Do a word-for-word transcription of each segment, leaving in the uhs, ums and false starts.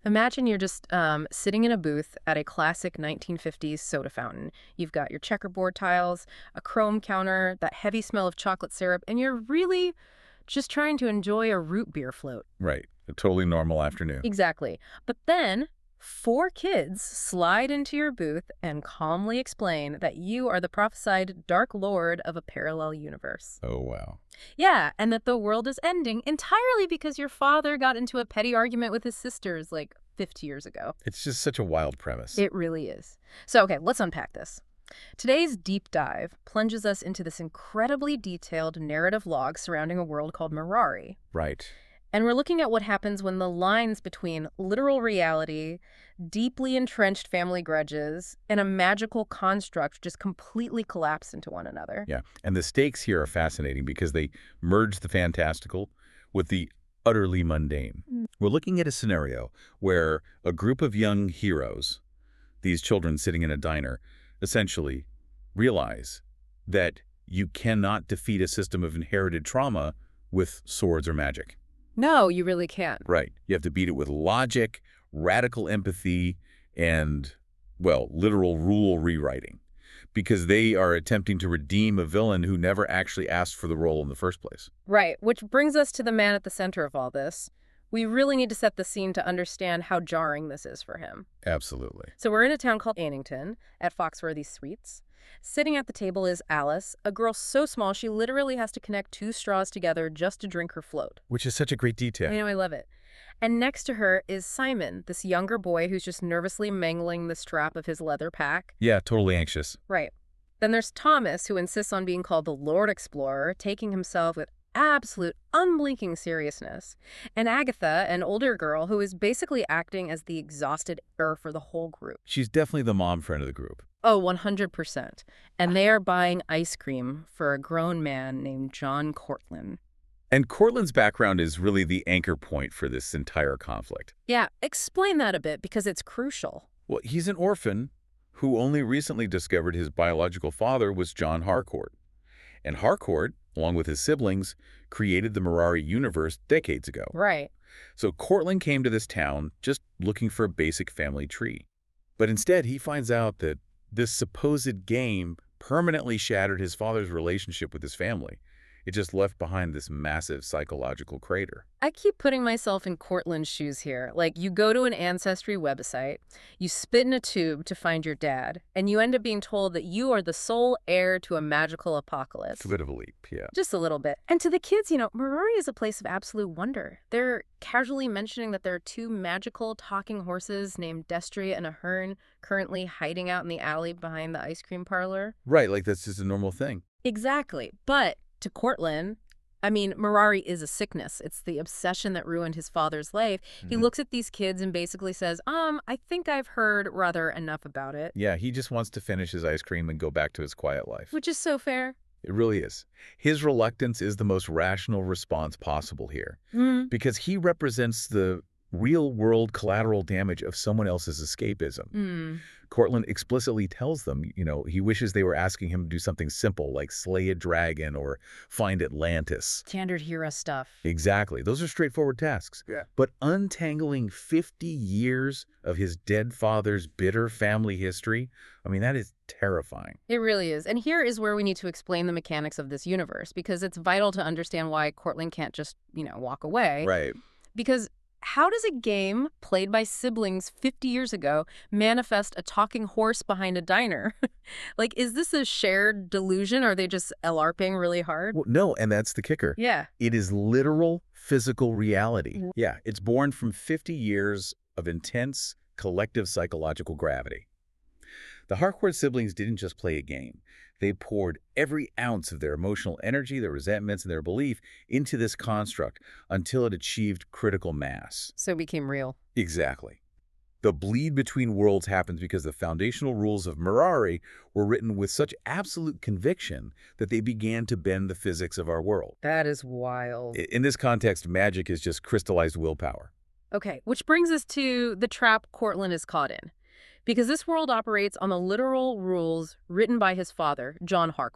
Imagine you're just um, sitting in a booth at a classic nineteen fifties soda fountain. You've got your checkerboard tiles, a chrome counter, that heavy smell of chocolate syrup, and you're really just trying to enjoy a root beer float. Right. A totally normal afternoon. Exactly. But then four kids slide into your booth and calmly explain that you are the prophesied Dark Lord of a parallel universe. Oh, wow. Yeah, and that the world is ending entirely because your father got into a petty argument with his sisters like fifty years ago. It's just such a wild premise. It really is. So, okay, let's unpack this. Today's deep dive plunges us into this incredibly detailed narrative log surrounding a world called Mirari. Right. And we're looking at what happens when the lines between literal reality, deeply entrenched family grudges, and a magical construct just completely collapse into one another. Yeah. And the stakes here are fascinating because they merge the fantastical with the utterly mundane. Mm. We're looking at a scenario where a group of young heroes, these children sitting in a diner, essentially realize that you cannot defeat a system of inherited trauma with swords or magic. No, you really can't. Right. You have to beat it with logic, radical empathy, and, well, literal rule rewriting, because they are attempting to redeem a villain who never actually asked for the role in the first place. Right, which brings us to the man at the center of all this. We really need to set the scene to understand how jarring this is for him. Absolutely. So we're in a town called Annington at Foxworthy Suites. Sitting at the table is Alice, a girl so small she literally has to connect two straws together just to drink her float. Which is such a great detail. I know, I love it. And next to her is Simon, this younger boy who's just nervously mangling the strap of his leather pack. Yeah, totally anxious. Right. Then there's Thomas, who insists on being called the Lord Explorer, taking himself with absolute unblinking seriousness. And Agatha, an older girl who is basically acting as the exhausted heir for the whole group. She's definitely the mom friend of the group. Oh, one hundred percent. And they are buying ice cream for a grown man named John Cortland. And Cortland's background is really the anchor point for this entire conflict. Yeah, explain that a bit, because it's crucial. Well, he's an orphan who only recently discovered his biological father was John Harcourt. And Harcourt, along with his siblings, created the Mirari universe decades ago. Right. So Cortland came to this town just looking for a basic family tree. But instead, he finds out that this supposed game permanently shattered his father's relationship with his family. It just left behind this massive psychological crater. I keep putting myself in Cortland's shoes here. Like, you go to an Ancestry website, you spit in a tube to find your dad, and you end up being told that you are the sole heir to a magical apocalypse. It's a bit of a leap, yeah. Just a little bit. And to the kids, you know, Mirari is a place of absolute wonder. They're casually mentioning that there are two magical talking horses named Destria and Ahern currently hiding out in the alley behind the ice cream parlor. Right, like that's just a normal thing. Exactly. But to Cortland, I mean, Mirari is a sickness. It's the obsession that ruined his father's life. Mm-hmm. He looks at these kids and basically says, um, I think I've heard rather enough about it. Yeah, he just wants to finish his ice cream and go back to his quiet life. Which is so fair. It really is. His reluctance is the most rational response possible here. Mm. Because he represents the real-world collateral damage of someone else's escapism. Mm. Cortland explicitly tells them, you know, he wishes they were asking him to do something simple like slay a dragon or find Atlantis. Standard hero stuff. Exactly. Those are straightforward tasks. Yeah. But untangling fifty years of his dead father's bitter family history, I mean, that is terrifying. It really is. And here is where we need to explain the mechanics of this universe, because it's vital to understand why Cortland can't just, you know, walk away. Right. Because how does a game played by siblings fifty years ago manifest a talking horse behind a diner? Like, is this a shared delusion, or are they just LARPing really hard? Well, no, and that's the kicker. Yeah. It is literal physical reality. Mm. Yeah, it's born from fifty years of intense collective psychological gravity. The Harcourt siblings didn't just play a game. They poured every ounce of their emotional energy, their resentments, and their belief into this construct until it achieved critical mass. So it became real. Exactly. The bleed between worlds happens because the foundational rules of Mirari were written with such absolute conviction that they began to bend the physics of our world. That is wild. In this context, magic is just crystallized willpower. Okay, which brings us to the trap Cortland is caught in. Because this world operates on the literal rules written by his father, John Harcourt.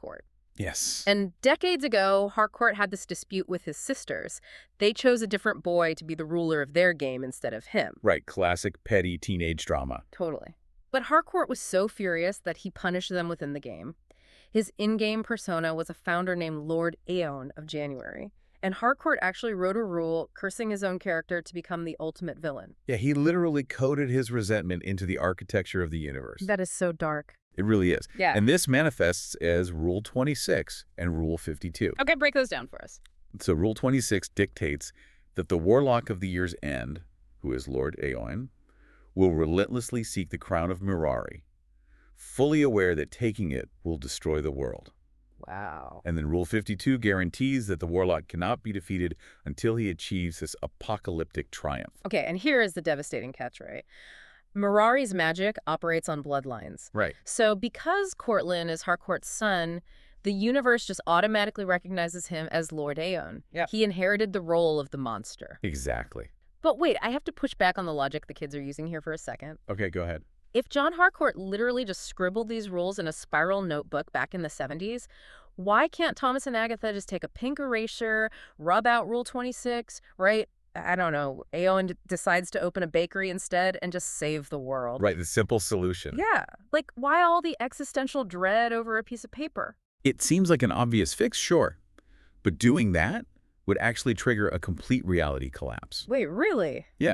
Yes. And decades ago, Harcourt had this dispute with his sisters. They chose a different boy to be the ruler of their game instead of him. Right, classic petty teenage drama. Totally. But Harcourt was so furious that he punished them within the game. His in-game persona was a founder named Lord Aeon of January. And Harcourt actually wrote a rule cursing his own character to become the ultimate villain. Yeah, he literally coded his resentment into the architecture of the universe. That is so dark. It really is. Yeah. And this manifests as Rule twenty-six and Rule fifty-two. Okay, break those down for us. So Rule twenty-six dictates that the Warlock of the Year's End, who is Lord Aeon, will relentlessly seek the crown of Mirari, fully aware that taking it will destroy the world. Wow. And then Rule fifty-two guarantees that the Warlock cannot be defeated until he achieves this apocalyptic triumph. Okay, and here is the devastating catch, right? Mirari's magic operates on bloodlines. Right. So because Courtland is Harcourt's son, the universe just automatically recognizes him as Lord Aeon. Yeah. He inherited the role of the monster. Exactly. But wait, I have to push back on the logic the kids are using here for a second. Okay, go ahead. If John Harcourt literally just scribbled these rules in a spiral notebook back in the seventies, why can't Thomas and Agatha just take a pink eraser, rub out Rule twenty-six, right? I don't know, Aeon decides to open a bakery instead and just save the world. Right, the simple solution. Yeah. Like, why all the existential dread over a piece of paper? It seems like an obvious fix, sure. But doing that would actually trigger a complete reality collapse. Wait, really? Yeah.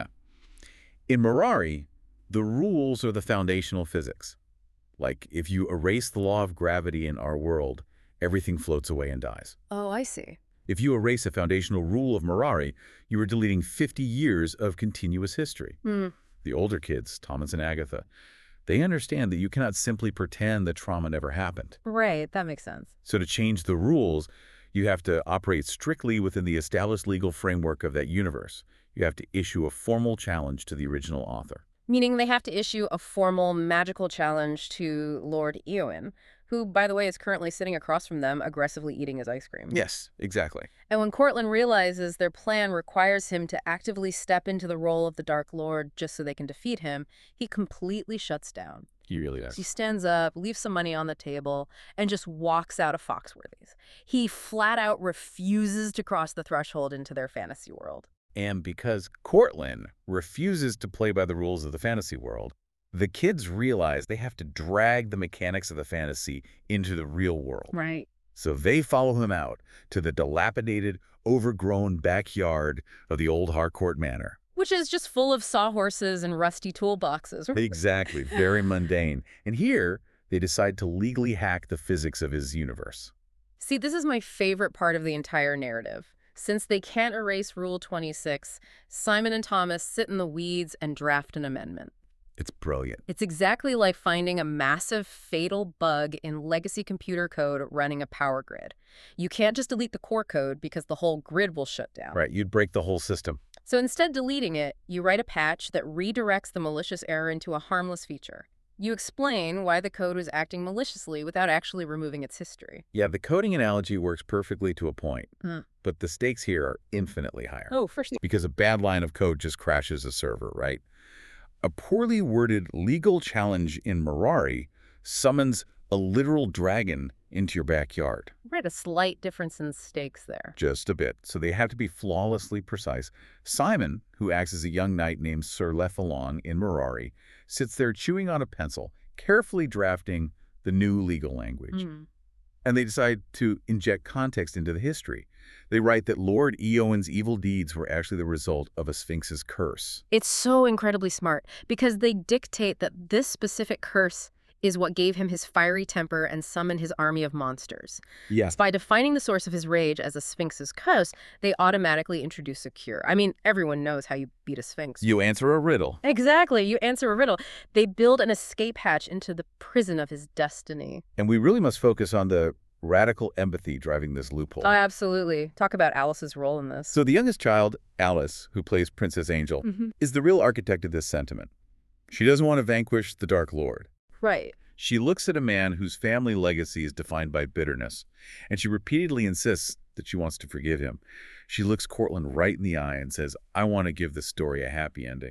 In Mirari, the rules are the foundational physics. Like, if you erase the law of gravity in our world, everything floats away and dies. Oh, I see. If you erase a foundational rule of Mirari, you are deleting fifty years of continuous history. Hmm. The older kids, Thomas and Agatha, they understand that you cannot simply pretend that trauma never happened. Right, that makes sense. So to change the rules, you have to operate strictly within the established legal framework of that universe. You have to issue a formal challenge to the original author. Meaning they have to issue a formal magical challenge to Lord Eowyn, who, by the way, is currently sitting across from them, aggressively eating his ice cream. Yes, exactly. And when Courtland realizes their plan requires him to actively step into the role of the Dark Lord just so they can defeat him, he completely shuts down. He really does. He stands up, leaves some money on the table, and just walks out of Foxworthy's. He flat out refuses to cross the threshold into their fantasy world. And because Courtland refuses to play by the rules of the fantasy world, the kids realize they have to drag the mechanics of the fantasy into the real world. Right. So they follow him out to the dilapidated, overgrown backyard of the old Harcourt Manor. Which is just full of sawhorses and rusty toolboxes. Exactly. Very mundane. And here, they decide to legally hack the physics of his universe. See, this is my favorite part of the entire narrative. Since they can't erase Rule twenty-six, Simon and Thomas sit in the weeds and draft an amendment. It's brilliant. It's exactly like finding a massive, fatal bug in legacy computer code running a power grid. You can't just delete the core code because the whole grid will shut down. Right, you'd break the whole system. So instead deleting it, you write a patch that redirects the malicious error into a harmless feature. You explain why the code was acting maliciously without actually removing its history. Yeah, the coding analogy works perfectly to a point, Mm. but the stakes here are infinitely higher. Oh, for sure. Because a bad line of code just crashes a server, right? A poorly worded legal challenge in Mirari summons a literal dragon into your backyard. Right, a slight difference in stakes there. Just a bit. So they have to be flawlessly precise. Simon, who acts as a young knight named Sir Lefalon in Mirari, sits there chewing on a pencil, carefully drafting the new legal language. Mm. And they decide to inject context into the history. They write that Lord Eowyn's evil deeds were actually the result of a sphinx's curse. It's so incredibly smart because they dictate that this specific curse is what gave him his fiery temper and summoned his army of monsters. Yes. By defining the source of his rage as a sphinx's curse, they automatically introduce a cure. I mean, everyone knows how you beat a sphinx. You answer a riddle. Exactly. You answer a riddle. They build an escape hatch into the prison of his destiny. And we really must focus on the radical empathy driving this loophole. Oh, absolutely. Talk about Alice's role in this. So the youngest child, Alice, who plays Princess Angel, Mm-hmm. is the real architect of this sentiment. She doesn't want to vanquish the Dark Lord. Right. She looks at a man whose family legacy is defined by bitterness, and she repeatedly insists that she wants to forgive him. She looks Courtland right in the eye and says, I want to give this story a happy ending.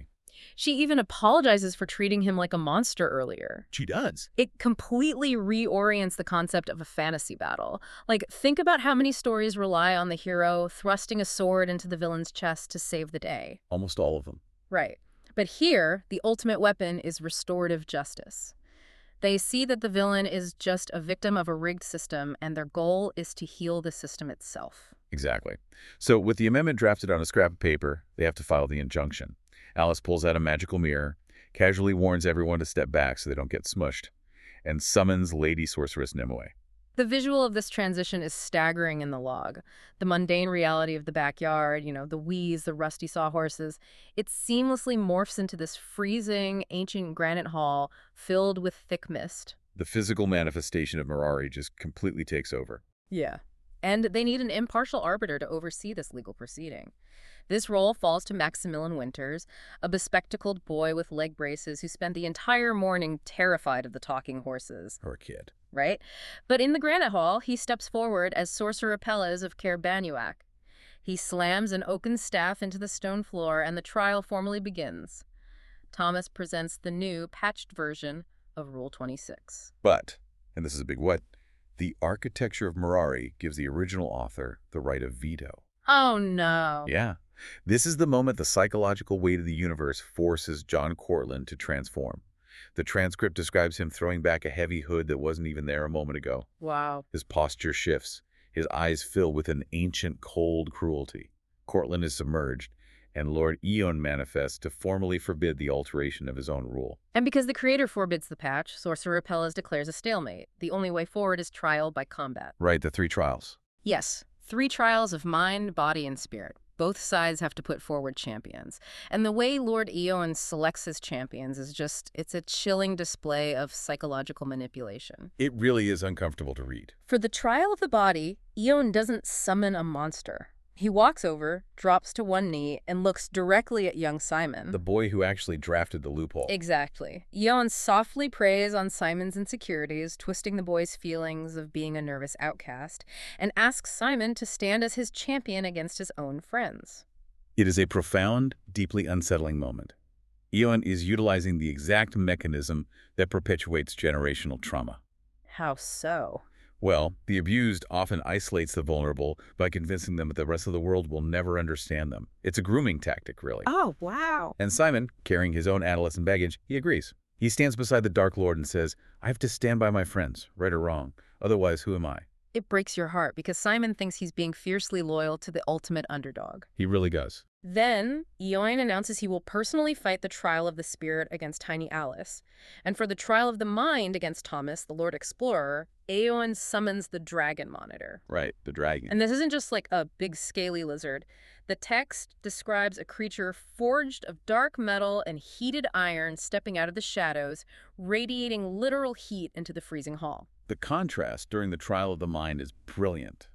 She even apologizes for treating him like a monster earlier. She does. It completely reorients the concept of a fantasy battle. Like, think about how many stories rely on the hero thrusting a sword into the villain's chest to save the day. Almost all of them. Right. But here, the ultimate weapon is restorative justice. They see that the villain is just a victim of a rigged system, and their goal is to heal the system itself. Exactly. So with the amendment drafted on a scrap of paper, they have to file the injunction. Alice pulls out a magical mirror, casually warns everyone to step back so they don't get smushed, and summons Lady Sorceress Nimue. The visual of this transition is staggering in the log. The mundane reality of the backyard, you know, the weeds, the rusty sawhorses, it seamlessly morphs into this freezing, ancient granite hall filled with thick mist. The physical manifestation of Mirari just completely takes over. Yeah. And they need an impartial arbiter to oversee this legal proceeding. This role falls to Maximilian Winters, a bespectacled boy with leg braces who spent the entire morning terrified of the talking horses. Or a kid. Right? But in the Granite Hall, he steps forward as Sorcerer Pelez of Caer Banuac. He slams an oaken staff into the stone floor, and the trial formally begins. Thomas presents the new, patched version of Rule twenty-six. But, and this is a big what, the architecture of Mirari gives the original author the right of veto. Oh, no. Yeah. This is the moment the psychological weight of the universe forces John Cortlandt to transform. The transcript describes him throwing back a heavy hood that wasn't even there a moment ago. Wow. His posture shifts. His eyes fill with an ancient, cold cruelty. Cortlandt is submerged, and Lord Eon manifests to formally forbid the alteration of his own rule. And because the creator forbids the patch, Sorcerer Pelez declares a stalemate. The only way forward is trial by combat. Right, the three trials. Yes, three trials of mind, body, and spirit. Both sides have to put forward champions. And the way Lord Eon selects his champions is just, it's a chilling display of psychological manipulation. It really is uncomfortable to read. For the trial of the body, Eon doesn't summon a monster. He walks over, drops to one knee, and looks directly at young Simon. The boy who actually drafted the loophole. Exactly. Eon softly preys on Simon's insecurities, twisting the boy's feelings of being a nervous outcast, and asks Simon to stand as his champion against his own friends. It is a profound, deeply unsettling moment. Eon is utilizing the exact mechanism that perpetuates generational trauma. How so? Well, the abused often isolates the vulnerable by convincing them that the rest of the world will never understand them. It's a grooming tactic, really. Oh, wow. And Simon, carrying his own adolescent baggage, he agrees. He stands beside the Dark Lord and says, I have to stand by my friends, right or wrong. Otherwise, who am I? It breaks your heart because Simon thinks he's being fiercely loyal to the ultimate underdog. He really does. Then, Eoin announces he will personally fight the trial of the spirit against Tiny Alice. And for the trial of the mind against Thomas, the Lord Explorer, Eoin summons the Dragon Monitor. Right, the dragon. And this isn't just like a big scaly lizard. The text describes a creature forged of dark metal and heated iron stepping out of the shadows, radiating literal heat into the freezing hall. The contrast during the trial of the mind is brilliant.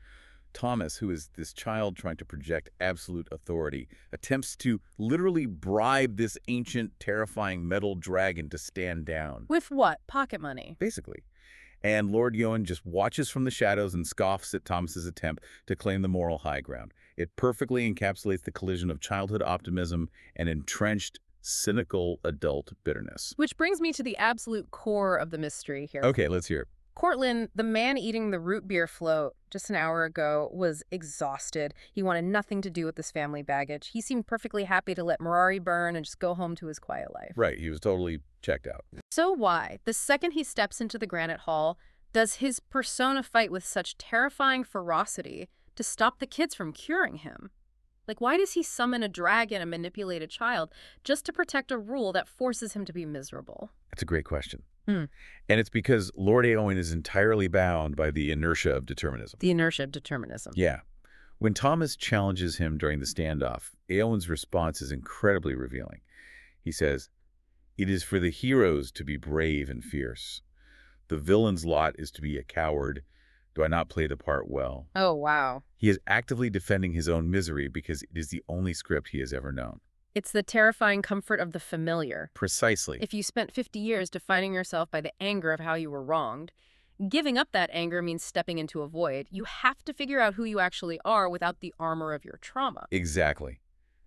Thomas, who is this child trying to project absolute authority, attempts to literally bribe this ancient, terrifying metal dragon to stand down. With what? Pocket money. Basically. And Lord Eoin just watches from the shadows and scoffs at Thomas's attempt to claim the moral high ground. It perfectly encapsulates the collision of childhood optimism and entrenched, cynical adult bitterness. Which brings me to the absolute core of the mystery here. Okay, let's hear it. Cortlandt, the man eating the root beer float just an hour ago, was exhausted. He wanted nothing to do with this family baggage. He seemed perfectly happy to let Mirari burn and just go home to his quiet life. Right, he was totally checked out. So why, the second he steps into the Granite Hall, does his persona fight with such terrifying ferocity to stop the kids from curing him? Like, why does he summon a dragon and manipulate a child just to protect a rule that forces him to be miserable? That's a great question. Hmm. And it's because Lord Eoin is entirely bound by the inertia of determinism. The inertia of determinism. Yeah. When Thomas challenges him during the standoff, Eowyn's response is incredibly revealing. He says, "It is for the heroes to be brave and fierce. The villain's lot is to be a coward. Do I not play the part well?" Oh, wow. He is actively defending his own misery because it is the only script he has ever known. It's the terrifying comfort of the familiar. Precisely. If you spent fifty years defining yourself by the anger of how you were wronged, giving up that anger means stepping into a void. You have to figure out who you actually are without the armor of your trauma. Exactly.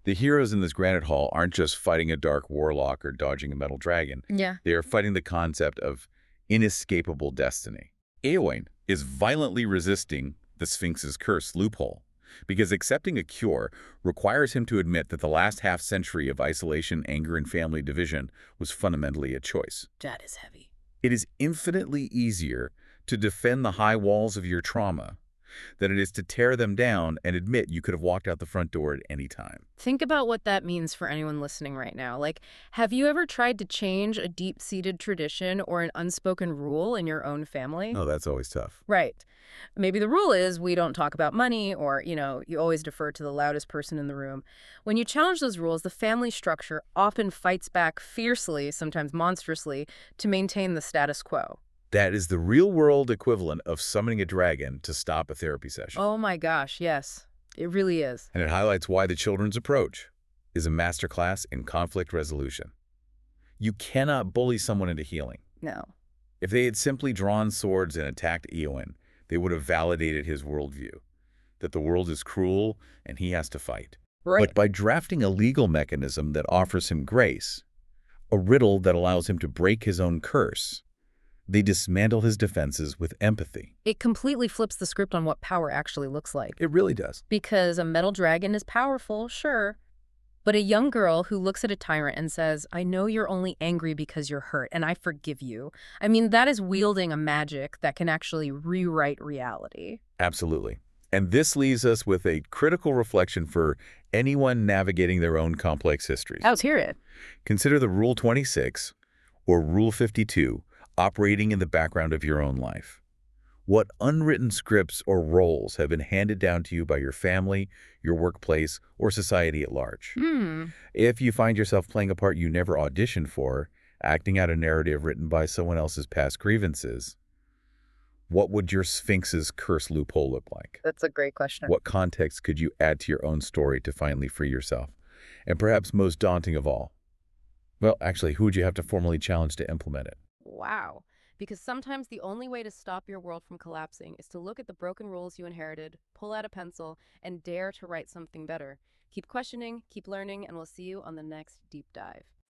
The heroes in this Granite Hall aren't just fighting a dark warlock or dodging a metal dragon. Yeah. They are fighting the concept of inescapable destiny. Eowyn is violently resisting the Sphinx's curse loophole because accepting a cure requires him to admit that the last half-century of isolation, anger, and family division was fundamentally a choice. That is heavy. It is infinitely easier to defend the high walls of your trauma than it is to tear them down and admit you could have walked out the front door at any time. Think about what that means for anyone listening right now. Like, have you ever tried to change a deep-seated tradition or an unspoken rule in your own family? Oh, that's always tough. Right. Maybe the rule is we don't talk about money, or, you know, you always defer to the loudest person in the room. When you challenge those rules, the family structure often fights back fiercely, sometimes monstrously, to maintain the status quo. That is the real-world equivalent of summoning a dragon to stop a therapy session. Oh my gosh, yes. It really is. And it highlights why the children's approach is a masterclass in conflict resolution. You cannot bully someone into healing. No. If they had simply drawn swords and attacked Eowyn, they would have validated his worldview, that the world is cruel and he has to fight. Right. But by drafting a legal mechanism that offers him grace, a riddle that allows him to break his own curse, they dismantle his defenses with empathy. It completely flips the script on what power actually looks like. It really does. Because a metal dragon is powerful, sure. But a young girl who looks at a tyrant and says, I know you're only angry because you're hurt, and I forgive you. I mean, that is wielding a magic that can actually rewrite reality. Absolutely. And this leaves us with a critical reflection for anyone navigating their own complex histories. Let's hear it. Consider the Rule twenty-six or Rule fifty-two operating in the background of your own life. What unwritten scripts or roles have been handed down to you by your family, your workplace, or society at large? Hmm. If you find yourself playing a part you never auditioned for, acting out a narrative written by someone else's past grievances, what would your Sphinx's curse loophole look like? That's a great question. What context could you add to your own story to finally free yourself? And perhaps most daunting of all, well, actually, who would you have to formally challenge to implement it? Wow. Because sometimes the only way to stop your world from collapsing is to look at the broken rules you inherited, pull out a pencil, and dare to write something better. Keep questioning, keep learning, and we'll see you on the next deep dive.